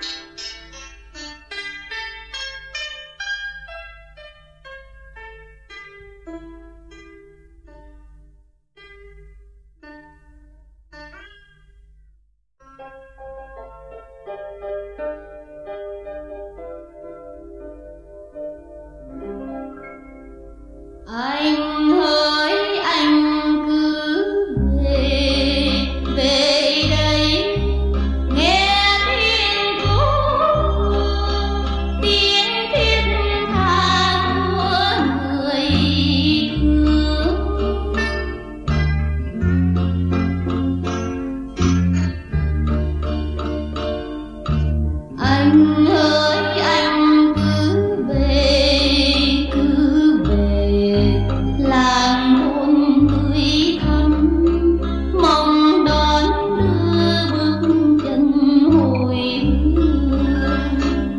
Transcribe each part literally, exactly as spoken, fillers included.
Anh ơi anh cứ về về đây, nghe tiếng cứu tiếng thiết tha của người thương. Anh ơi anh cứ về cứ về, làng buồn tươi thắm mong đón đưa bước chân hồi hương.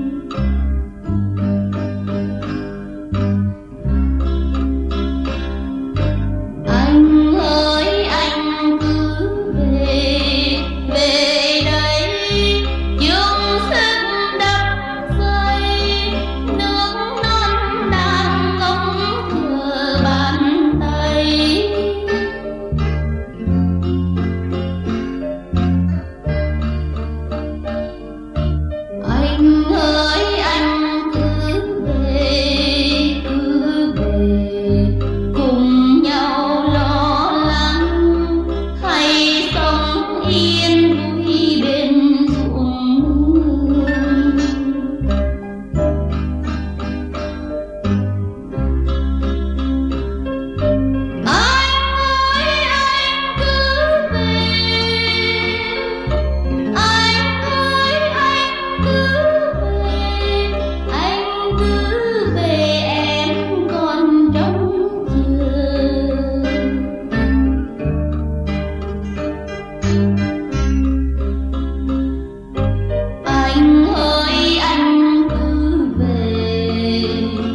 Anh ơi anh cứ về về đây, chung sức đắp xây nước non đang ngóng chờ bàn tay. Anh ơi anh cứ về cứ về, cùng nhau lo lắng hay sống yên vui bên ruộng nương. Anh ơi anh cứ về, anh ơi anh cứ về, anh cứ về em còn trông chờ. Anh ơi anh cứ về,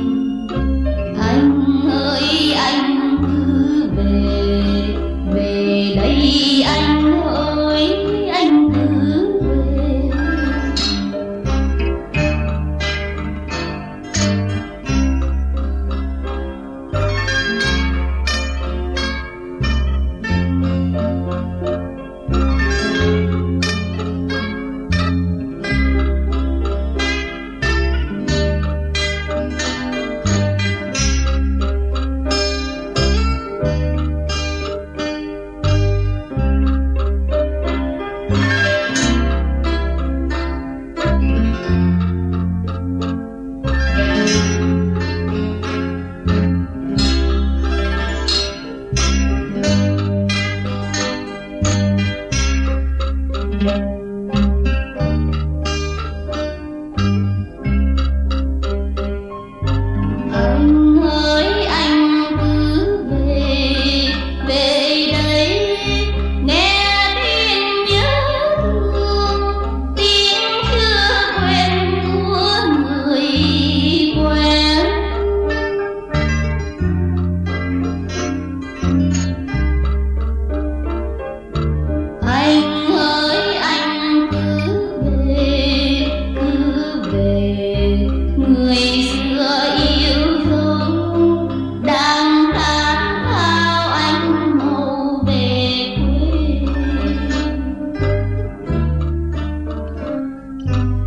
anh ơi anh cứ về về đây, anh ơi anh cứ về. Anh ơi anh cứ về về đây, nghe tiếng nhớ thương tiếng chưa quen của người quen. Anh ơi anh cứ về cứ về, người xưa yêu dấu đang khát khao anh mau về quê.